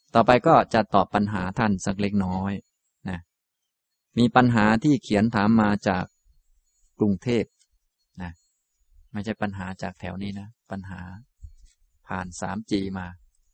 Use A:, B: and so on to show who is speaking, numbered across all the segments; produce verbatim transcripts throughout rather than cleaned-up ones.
A: ต่อไปก็จะตอบปัญหาท่านสักเล็กน้อยนะมีปัญหาที่เขียนถามมาจากกรุงเทพนะไม่ใช่ปัญหาจากแถวนี้นะปัญหาผ่าน ทรีจี มา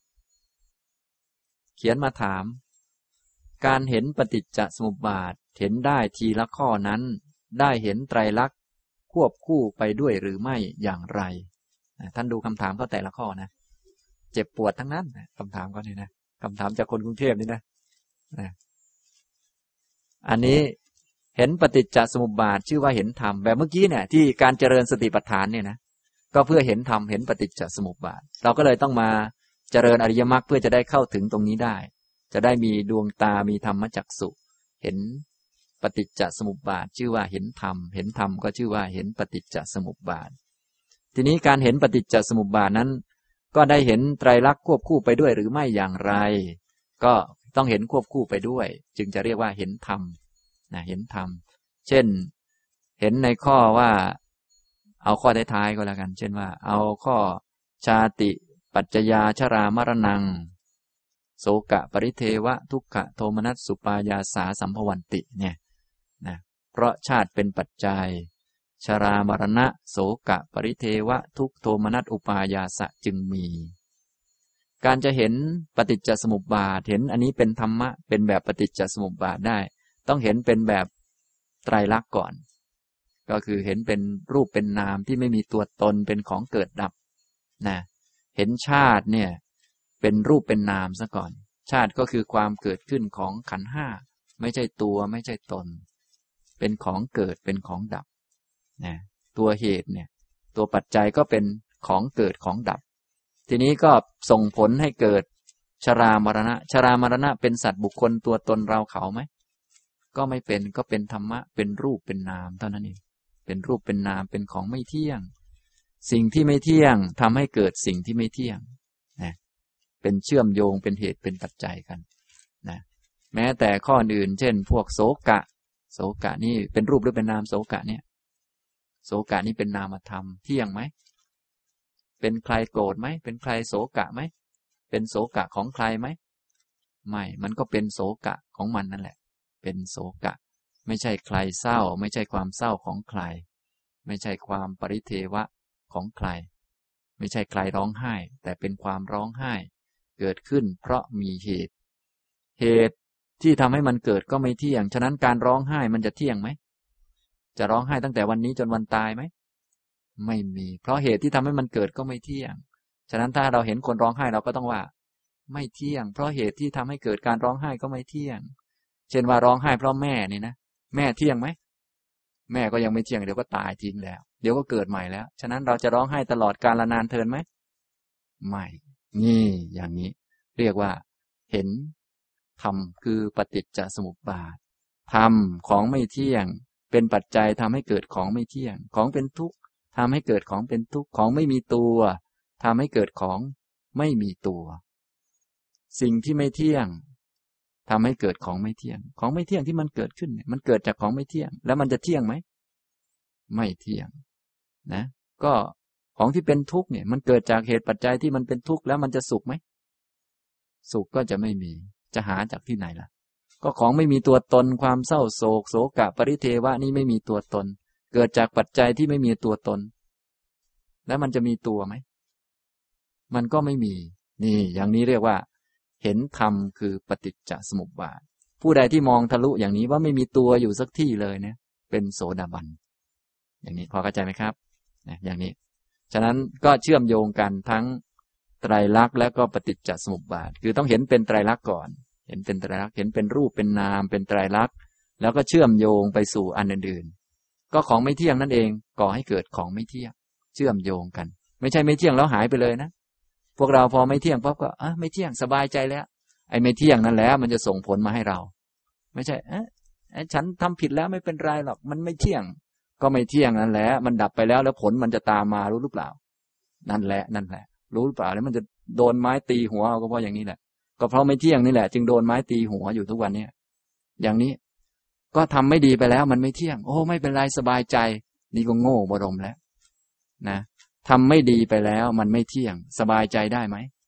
A: เขียนมาถามการเห็นปฏิจจสมุปบาทเห็นได้ทีละข้อนั้นได้เห็นไตรลักษณ์ควบคู่ไปด้วยหรือไม่อย่างไรท่านดูคำถามเขาแต่ละข้อนะเจ็บปวดทั้งนั้นคำถามเขานี่นะคำถามจากคนกรุงเทพนี่นะนะอันนี้เห็นปฏิจจสมุปบาทชื่อว่าเห็นธรรมแบบเมื่อกี้เนี่ยที่การเจริญสติปัฏฐานเนี่ยนะก็เพื่อเห็นธรรมเห็นปฏิจจสมุปบาทเราก็เลยต้องมาเจริญอริยมรรคเพื่อจะได้เข้าถึงตรงนี้ได้จะได้มีดวงตามีธรรมจักษุเห็นปฏิจจสมุปบาทชื่อว่าเห็นธรรมเห็นธรรมก็ชื่อว่าเห็นปฏิจจสมุปบาททีนี้การเห็นปฏิจจสมุปบาทนั้นก็ได้เห็นไตรลักษณ์ควบคู่ไปด้วยหรือไม่อย่างไรก็ต้องเห็นควบคู่ไปด้วยจึงจะเรียกว่าเห็นธรรมนะเห็นธรรมเช่นเห็นในข้อว่าเอาข้อท้ายๆก็แล้วกันเช่นว่าเอาข้อชาติปัจจยาชรามรณังโสกะปริเทวะทุกขโทมนัสสุปายาสาสัมภวันติเนี่ยนะเพราะชาติเป็นปัจจัยชรามรณะโสกะปริเทวะทุกโทมนัสอุปายาสะจึงมีการจะเห็นปฏิจจสมุปบาทเห็นอันนี้เป็นธรรมะเป็นแบบปฏิจจสมุปบาทได้ต้องเห็นเป็นแบบไตรลักษณ์ก่อนก็คือเห็นเป็นรูปเป็นนามที่ไม่มีตัวตนเป็นของเกิดดับนะเห็นชาติเนี่ยเป็นรูปเป็นนามซะก่อนชาติก็คือความเกิดขึ้นของขันธ์ห้าไม่ใช่ตัวไม่ใช่ตนเป็นของเกิดเป็นของดับนะตัวเหตุเนี่ยตัวปัจจัยก็เป็นของเกิดของดับทีนี้ก็ส่งผลให้เกิดชรามรณะชรามรณะเป็นสัตว์บุคคลตัวตนเราเขาไหมก็ไม่เป็นก็เป็นธรรมะเป็นรูปเป็นนามเท่านั้นเองเป็นรูปเป็นนามเป็นของไม่เที่ยงสิ่งที่ไม่เที่ยงทำให้เกิดสิ่งที่ไม่เที่ยงนะเป็นเชื่อมโยงเป็นเหตุเป็นปัจจัยกันนะแม้แต่ข้ออื่นเช่นพวกโสกะโสกะนี่เป็นรูปหรือเป็นนามโสกะเนี่ยโสกะนี่เป็นนามธรรมเที่ยงไหมเป็นใครโกรธไหมเป็นใครโสกะไหมเป็นโสกะของใครไหมไม่มันก็เป็นโสกะของมันนั่นแหละเป็นโสกะไม่ใช่ใครเศร้าไม่ใช่ความเศร้าของใครไม่ใช่ความปริเทวะของใครไม่ใช่ใครร้องไห้แต่เป็นความร้องไห้เกิดขึ้นเพราะมีเหตุเหตุที่ทำให้มันเกิดก็ไม่เที่ยงฉะนั้นการร้องไห้มันจะเที่ยงไหมจะร้องไห้ตั้งแต่วันนี้จนวันตายไหมไม่มีเพราะเหตุที่ทำให้มันเกิดก็ไม่เที่ยงฉะนั้นถ้าเราเห็นคนร้องไห้เราก็ต้องว่าไม่เที่ยงเพราะเหตุที่ทำให้เกิดการร้องไห้ก็ไม่เที่ยงเช่นว่าร้องไห้เพราะแม่นี่นะแม่เที่ยงไหมแม่ก็ยังไม่เที่ยงเดี๋ยวก็ตายทิ้งแล้วเดี๋ยวก็เกิดใหม่แล้วฉะนั้นเราจะร้องไห้ตลอดกาลนานเทินไหมไม่นี่อย่างนี้เรียกว่าเห็นธรรมคือปฏิจจสมุปบาทธรรมของไม่เที่ยงเป็นปัจจัยทำให้เกิดของไม่เที่ยงของเป็นทุกข์ทำให้เกิดของเป็นทุกข์ของไม่มีตัวทำให้เกิดของไม่มีตัวสิ่งที่ไม่เที่ยงทำให้เกิดของไม่เที่ยงของไม่เที่ยงที่มันเกิดขึ้นมันเกิดจากของไม่เที่ยงแล้วมันจะเที่ยงไหมไม่เที่ยงนะก็ของที่เป็นทุกข์เนี่ยมันเกิดจากเหตุปัจจัยที่มันเป็นทุกข์แล้วมันจะสุขไหมสุขก็จะไม่มีจะหาจากที่ไหนล่ะก็ของไม่มีตัวตนความเศร้าโศกโศกะปริเทวะนี่ไม่มีตัวตนเกิดจากปัจจัยที่ไม่มีตัวตนแล้วมันจะมีตัวไหมมันก็ไม่มีนี่อย่างนี้เรียกว่าเห็นธรรมคือปฏิจจสมุปบาทผู้ใดที่มองทะลุอย่างนี้ว่าไม่มีตัวอยู่สักที่เลยเนี่ยเป็นโสดาบันอย่างนี้พอเข้าใจไหมครับนะอย่างนี้ฉะนั้นก็เชื่อมโยงกันทั้งไตรลักษณ์และก็ปฏิจจสมุปบาทคือต้องเห็นเป็นไตรลักษณ์ก่อนเห็นเป็นไตรลักษณ์เห็นเป็นรูปเป็นนามเป็นไตรลักษณ์แล้วก็เชื่อมโยงไปสู่อันอื่นๆก็ของไม่เที่ยงนั่นเองก่อให้เกิดของไม่เที่ยงเชื่อมโยงกันไม่ใช่ไม่เที่ยงแล้วหายไปเลยนะพวกเราพอไม่เที่ยงปั๊บก็อ่ะไม่เที่ยงสบายใจแล้วไอ้ไม่เที่ยงนั่นแหละมันจะส่งผลมาให้เราไม่ใช่เอ๊ะฉันทำผิดแล้วไม่เป็นไรหรอกมันไม่เที่ยงก็ไม่เที่ยงนั่นแหละมันดับไปแล้วแล้วผลมันจะตามมารู้หรือเปล่านั่นแหละนั่นแหละรู้หรือเปล่าแล้วมันจะโดนไม้ตีหัวเอาก็เพราะอย่างนี้แหละก็เพราะไม่เที่ยงนี่แหละจึงโดนไม้ตีหัวอยู่ทุกวันนี้อย่างนี้ก็ทำไม่ดีไปแล้วมันไม่เที่ยงโอ้ไม่เป็นไรสบายใจนี่ก็โง่บรมแล้วนะทำไม่ดีไปแล้วมันไม่เที่ยงสบายใจได้ไหม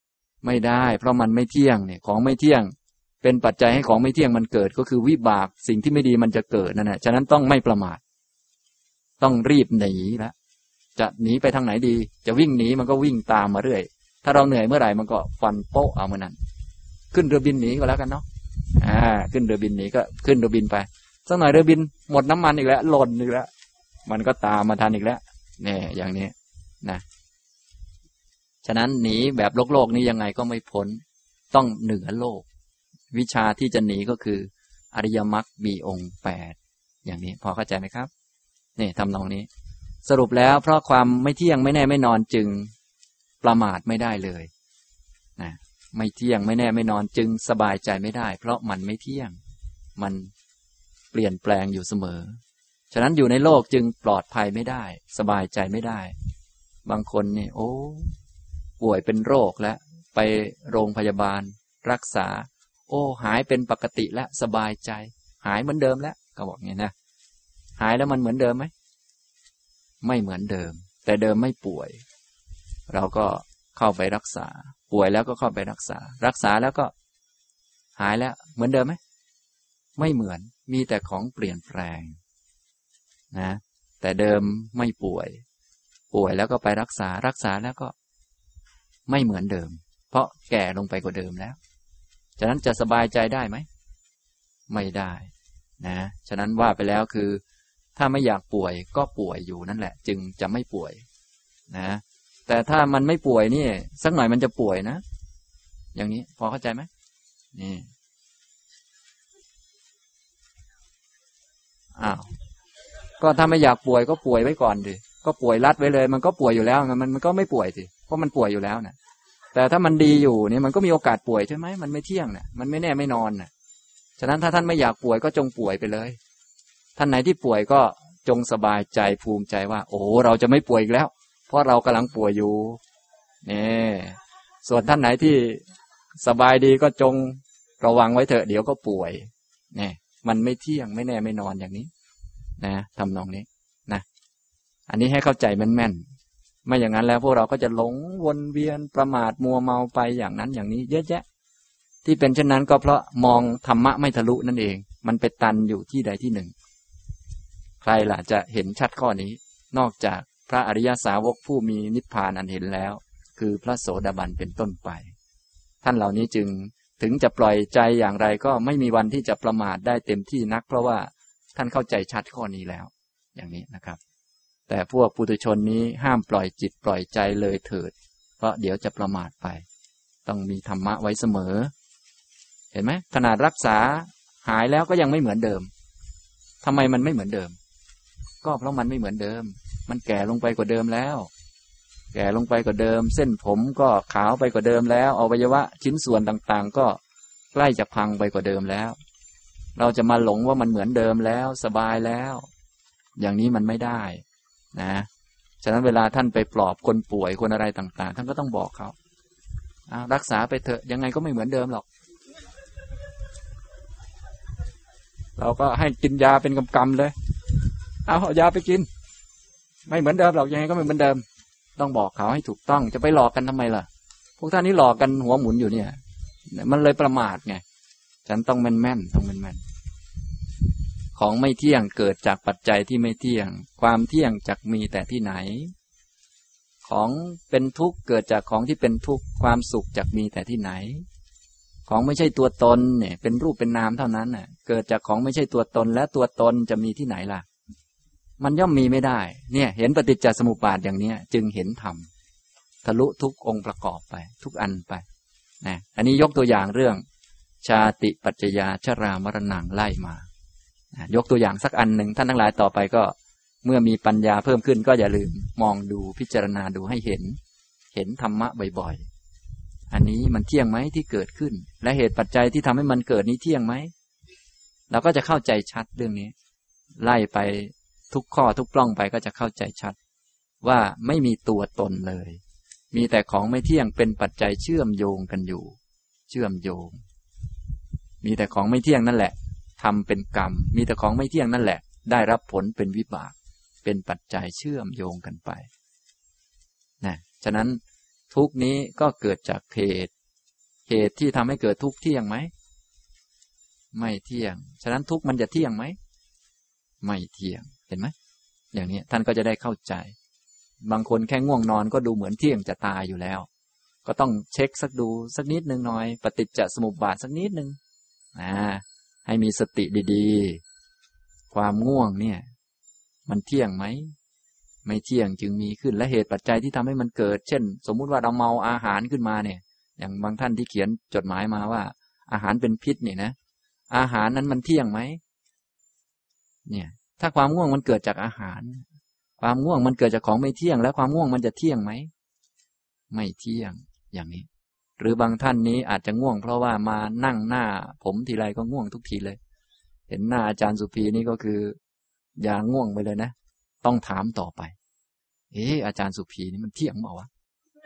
A: ไม่ได้เพราะมันไม่เที่ยงเนี่ยของไม่เที่ยงเป็นปัจจัยให้ของไม่เที่ยงมันเกิดก็คือวิบากสิ่งที่ไม่ดีมันจะเกิดนั่นแหละฉะนั้นต้องไม่ประมาทต้องรีบหนีละจะหนีไปทางไหนดีจะวิ่งหนีมันก็วิ่งตามมาเรื่อยถ้าเราเหนื่อยเมื่อไหร่มันก็ฟันโป๊ะเอาเมื่อนั้นขึ้นเรือบินหนีก็แล้วกันเนาะอ่าขึ้นเรือบินหนีก็ขึ้นเรือบินไปสักหน่อยเรือบินหมดน้ำมันอีกแล้วหล่นอีกแล้วมันก็ตามมาทันอีกแล้วเนี่ยอย่างนี้นะฉะนั้นหนีแบบโลกโลกนี้ยังไงก็ไม่พ้นต้องเหนือโลกวิชาที่จะหนีก็คืออริยมรรคมีองค์แปดอย่างนี้พอเข้าใจไหมครับนี่ทำนองนี้สรุปแล้วเพราะความไม่เที่ยงไม่แน่ไม่นอนจึงประมาทไม่ได้เลยนะไม่เที่ยงไม่แน่ไม่นอนจึงสบายใจไม่ได้เพราะมันไม่เที่ยงมันเปลี่ยนแปลงอยู่เสมอฉะนั้นอยู่ในโลกจึงปลอดภัยไม่ได้สบายใจไม่ได้บางคนนี่โอ้ป่วยเป็นโรคแล้วไปโรงพยาบาลรักษาโอ้หายเป็นปกติแล้วสบายใจหายเหมือนเดิมแล้วก็บอกงี้นะหายแล้วมันเหมือนเดิมไหมไม่เหมือนเดิมแต่เดิมไม่ป่วยเราก็เข้าไปรักษาป่วยแล้วก็เข้าไปรักษารักษาแล้วก็หายแล้วเหมือนเดิมไหมไม่เหมือนมีแต่ของเปลี่ยนแปลงนะแต่เดิมไม่ป่วยป่วยแล้วก็ไปรักษารักษาแล้วก็ไม่เหมือนเดิมเพราะแก่ลงไปกว่าเดิมแล้วฉะนั้นจะสบายใจได้ไหมไม่ได้นะฉะนั้นว่าไปแล้วคือถ้าไม่อยากป่วยก็ป่วยอยู่นั่นแหละจึงจะไม่ป่วยนะแต่ถ้ามันไม่ป่วยนี่สักหน่อยมันจะป่วยนะอย่างนี้พอเข้าใจไหมนี่อ้าวก็ถ้าไม่อยากป่วยก็ป่วยไว้ก่อนดิก็ป่วยรัดไว้เลยมันก็ป่วยอยู่แล้วมันมันก็ไม่ป่วยสิเพราะมันป่วยอยู่แล้วนะแต่ถ้ามันดีอยู่เนี่ยมันก็มีโอกาสป่วยใช่ไหมมันไม่เที่ยงเนี่ยมันไม่แน่ไม่นอนน่ะฉะนั้นถ้าท่านไม่อยากป่วยก็จงป่วยไปเลยท่านไหนที่ป่วยก็จงสบายใจภูมิใจว่าโอ้เราจะไม่ป่วยอีกแล้วเพราะเรากำลังป่วยอยู่นี่ส่วนท่านไหนที่สบายดีก็จงระวังไว้เถอะเดี๋ยวก็ป่วยนี่มันไม่เที่ยงไม่แน่ไม่นอนอย่างนี้นะทำนองนี้นะอันนี้ให้เข้าใจแม่นๆไม่อย่างนั้นแล้วพวกเราก็จะหลงวนเวียนประมาทมัวเมาไปอย่างนั้นอย่างนี้เยอะแยะที่เป็นเช่นนั้นก็เพราะมองธรรมะไม่ทะลุนั่นเองมันไปตันอยู่ที่ใดที่หนึ่งใครล่ะจะเห็นชัดข้อนี้นอกจากพระอริยสาวกผู้มีนิพพานอันเห็นแล้วคือพระโสดาบันเป็นต้นไปท่านเหล่านี้จึงถึงจะปล่อยใจอย่างไรก็ไม่มีวันที่จะประมาทได้เต็มที่นักเพราะว่าท่านเข้าใจชัดข้อนี้แล้วอย่างนี้นะครับแต่พวกปุถุชนนี้ห้ามปล่อยจิตปล่อยใจเลยเถิดเพราะเดี๋ยวจะประมาทไปต้องมีธรรมะไว้เสมอเห็นไหมขนาดรักษาหายแล้วก็ยังไม่เหมือนเดิมทำไมมันไม่เหมือนเดิมก็เพราะมันไม่เหมือนเดิมมันแก่ลงไปกว่าเดิมแล้วแก่ลงไปกว่าเดิมเส้นผมก็ขาวไปกว่าเดิมแล้วอวัยวะชิ้นส่วนต่างๆก็ใกล้จะพังไปกว่าเดิมแล้วเราจะมาหลงว่ามันเหมือนเดิมแล้วสบายแล้วอย่างนี้มันไม่ได้นะฉะนั้นเวลาท่านไปปลอบคนป่วยคนอะไรต่างๆท่านก็ต้องบอกเขารักษาไปเถอะยังไงก็ไม่เหมือนเดิมหรอกเราก็ให้กินยาเป็นกำๆเลยเอาเอายาไปกินไม่เหมือนเดิมหรอกยังไงก็ไม่เหมือนเดิมต้องบอกเขาให้ถูกต้องจะไปหลอกกันทำไมล่ะพวกท่านนี้หลอกกันหัวหมุนอยู่เนี่ยมันเลยประมาทไงฉันต้องแม่นๆต้องแม่นๆของไม่เที่ยงเกิดจากปัจจัยที่ไม่เที่ยงความเที่ยงจักมีแต่ที่ไหนของเป็นทุกข์เกิดจากของที่เป็นทุกข์ความสุขจักมีแต่ที่ไหนของไม่ใช่ตัวตนเนี่ยเป็นรูปเป็นนามเท่านั้นน่ะเกิดจากของไม่ใช่ตัวตนและตัวตนจะมีที่ไหนล่ะมันย่อมมีไม่ได้เนี่ยเห็นปฏิจจสมุปบาทอย่างนี้จึงเห็นธรรมทะลุทุกองค์ประกอบไปทุกอันไปนะอันนี้ยกตัวอย่างเรื่องชาติปัจจยาชรามรณังไล่มายกตัวอย่างสักอันหนึ่งท่านทั้งหลายต่อไปก็เมื่อมีปัญญาเพิ่มขึ้นก็อย่าลืมมองดูพิจารณาดูให้เห็นเห็นธรรมะบ่อยๆอันนี้มันเที่ยงไหมที่เกิดขึ้นและเหตุปัจจัยที่ทำให้มันเกิดนี้เที่ยงไหมเราก็จะเข้าใจชัดเรื่องนี้ไล่ไปทุกข้อทุกปล้องไปก็จะเข้าใจชัดว่าไม่มีตัวตนเลยมีแต่ของไม่เที่ยงเป็นปัจจัยเชื่อมโยงกันอยู่เชื่อมโยงมีแต่ของไม่เที่ยงนั่นแหละทำเป็นกรรมมีแต่ของไม่เที่ยงนั่นแหละได้รับผลเป็นวิบากเป็นปัจจัยเชื่อมโยงกันไปนะฉะนั้นทุกนี้ก็เกิดจากเหตุเหตุที่ทำให้เกิดทุกข์เที่ยงไหมไม่เที่ยงฉะนั้นทุกข์มันจะเที่ยงไหมไม่เที่ยงเห็นไหมอย่างนี้ท่านก็จะได้เข้าใจบางคนแค่ง่วงนอนก็ดูเหมือนเที่ยงจะตายอยู่แล้วก็ต้องเช็คสักดูสักนิดนึงหน่อยปฏิจจสมุปบาทสักนิดนึงนะให้มีสติดีๆความง่วงเนี่ยมันเที่ยงไหมไม่เที่ยงจึงมีขึ้นและเหตุปัจจัยที่ทำให้มันเกิดเช่นสมมุติว่าเราเมาอาหารขึ้นมาเนี่ยอย่างบางท่านที่เขียนจดหมายมาว่าอาหารเป็นพิษเนี่ยนะอาหารนั้นมันเที่ยงไหมเนี่ยถ้าความง่วงมันเกิดจากอาหารความง่วงมันเกิดจากของไม่เที่ยงแล้วความง่วงมันจะเที่ยงไหมไม่เที่ยงอย่างนี้หรือบางท่านนี้อาจจะง่วงเพราะว่ามานั่งหน้าผมทีไรก็ง่วงทุกทีเลยเห็นหน้าอาจารย์สุภีนี่ก็คืออย่าง่วงไปเลยนะต้องถามต่อไปเอ๊ะอาจารย์สุภีนี่มันเที่ยงเปล่าวะ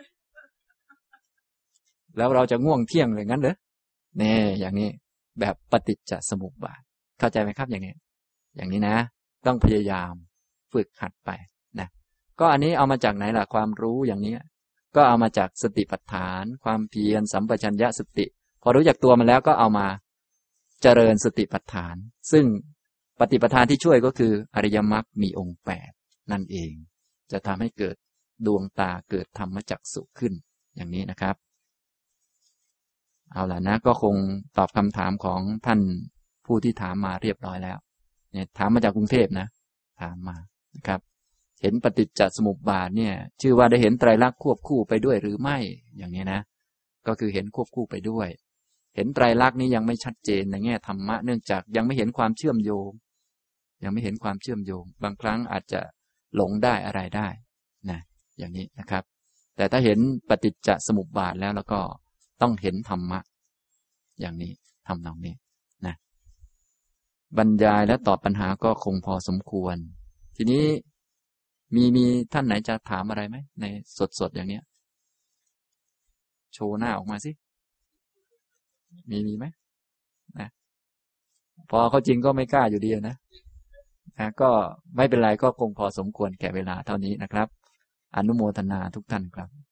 A: แล้วเราจะง่วงเที่ยงเลยงั้นเหรอแน่อย่างนี้แบบปฏิจจสมุปบาทเข้าใจไหมครับอย่างนี้อย่างนี้นะต้องพยายามฝึกหัดไปนะก็อันนี้เอามาจากไหนล่ะความรู้อย่างนี้ก็เอามาจากสติปัฏฐานความเพียรสัมปชัญญะสติพอรู้จักตัวมันแล้วก็เอามาเจริญสติปัฏฐานซึ่งปฏิปทานที่ช่วยก็คืออริยมรรคมีองค์แปดนั่นเองจะทำให้เกิดดวงตาเกิดธรรมจักษุขึ้นอย่างนี้นะครับเอาล่ะนะก็คงตอบคำถามของท่านผู้ที่ถามมาเรียบร้อยแล้วเนี่ยถามมาจากกรุงเทพนะถามมานะครับเห็นปฏิจจสมุปบาทเนี่ยชื่อว่าได้เห็นไตรลักษณ์ควบคู่ไปด้วยหรือไม่อย่างนี้นะก็คือเห็นควบคู่ไปด้วยเห็นไตรลักษณ์นี้ยังไม่ชัดเจนในแง่ธรรมะเนื่องจากยังไม่เห็นความเชื่อมโยงยังไม่เห็นความเชื่อมโยงบางครั้งอาจจะหลงได้อะไรได้นะอย่างนี้นะครับแต่ถ้าเห็นปฏิจจสมุปบาทแล้วแล้วก็ต้องเห็นธรรมะอย่างนี้ทำนองนี้นะบรรยายและตอบปัญหาก็คงพอสมควรทีนี้มีมีท่านไหนจะถามอะไรไหมในสดๆอย่างเนี้ยโชว์หน้าออกมาสิมีมีไหมนะพอเขาจริงก็ไม่กล้าอยู่ดีนะนะก็ไม่เป็นไรก็คงพอสมควรแก่เวลาเท่านี้นะครับอนุโมทนาทุกท่านครับ